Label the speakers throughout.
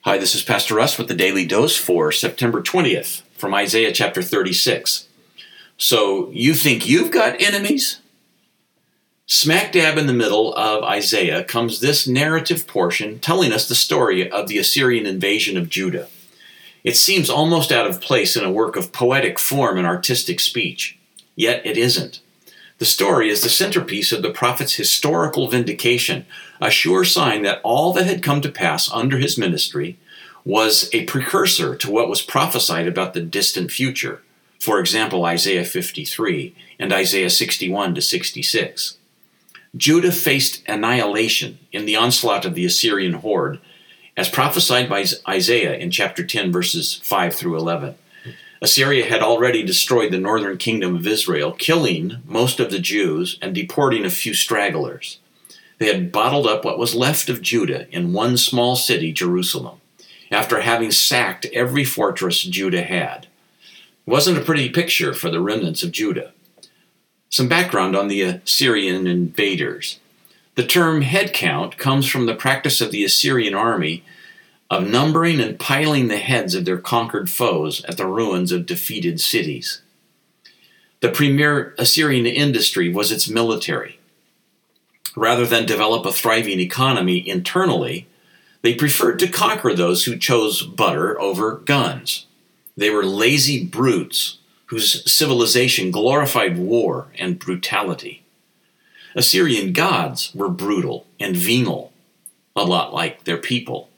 Speaker 1: Hi, this is Pastor Russ with the Daily Dose for September 20th from Isaiah chapter 36. So, you think you've got enemies? Smack dab in the middle of Isaiah comes this narrative portion telling us the story of the Assyrian invasion of Judah. It seems almost out of place in a work of poetic form and artistic speech. Yet it isn't. The story is the centerpiece of the prophet's historical vindication, a sure sign that all that had come to pass under his ministry was a precursor to what was prophesied about the distant future. For example, Isaiah 53 and Isaiah 61 to 66. Judah faced annihilation in the onslaught of the Assyrian horde, as prophesied by Isaiah in chapter 10, verses 5 through 11. Assyria had already destroyed the northern kingdom of Israel, killing most of the Jews and deporting a few stragglers. They had bottled up what was left of Judah in one small city, Jerusalem, after having sacked every fortress Judah had. It wasn't a pretty picture for the remnants of Judah. Some background on the Assyrian invaders. The term head count comes from the practice of the Assyrian army of numbering and piling the heads of their conquered foes at the ruins of defeated cities. The premier Assyrian industry was its military. Rather than develop a thriving economy internally, they preferred to conquer those who chose butter over guns. They were lazy brutes whose civilization glorified war and brutality. Assyrian gods were brutal and venal, a lot like their people.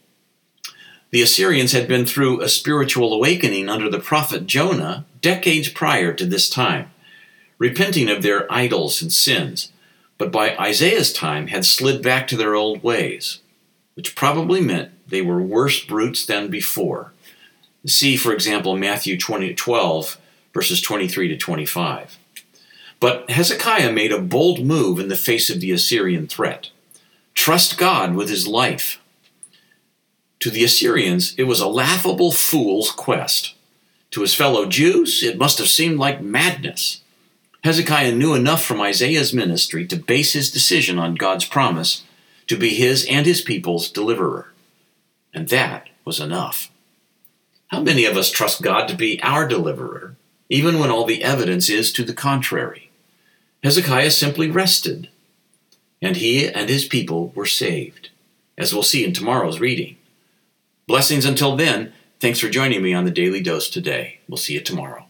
Speaker 1: The Assyrians had been through a spiritual awakening under the prophet Jonah decades prior to this time, repenting of their idols and sins, but by Isaiah's time had slid back to their old ways, which probably meant they were worse brutes than before. See, for example, Matthew 12, verses 23 to 25. But Hezekiah made a bold move in the face of the Assyrian threat. Trust God with his life. To the Assyrians, it was a laughable fool's quest. To his fellow Jews, it must have seemed like madness. Hezekiah knew enough from Isaiah's ministry to base his decision on God's promise to be his and his people's deliverer. And that was enough. How many of us trust God to be our deliverer, even when all the evidence is to the contrary? Hezekiah simply rested, and he and his people were saved, as we'll see in tomorrow's reading. Blessings until then. Thanks for joining me on the Daily Dose today. We'll see you tomorrow.